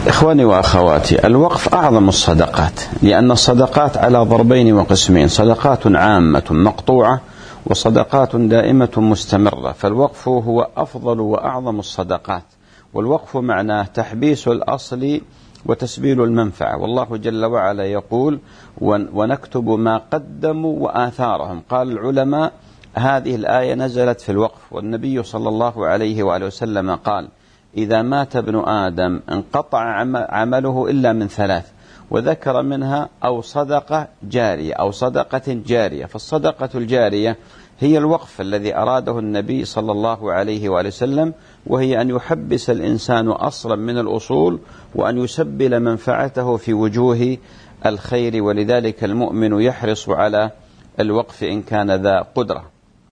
إخواني وأخواتي، الوقف أعظم الصدقات، لأن الصدقات على ضربين وقسمين: صدقات عامة مقطوعة وصدقات دائمة مستمرة. فالوقف هو أفضل وأعظم الصدقات، والوقف معناه تحبيس الأصل وتسبيل المنفعة. والله جل وعلا يقول: ونكتب ما قدموا وآثارهم. قال العلماء: هذه الآية نزلت في الوقف، والنبي صلى الله عليه وآله وسلم قال: إذا مات ابن آدم انقطع عمله إلا من ثلاث، وذكر منها أو صدقة جارية أو صدقة جارية. فالصدقة الجارية هي الوقف الذي أراده النبي صلى الله عليه وآله وسلم، وهي أن يحبس الإنسان أصلا من الأصول وأن يسبل منفعته في وجوه الخير. ولذلك المؤمن يحرص على الوقف إن كان ذا قدرة.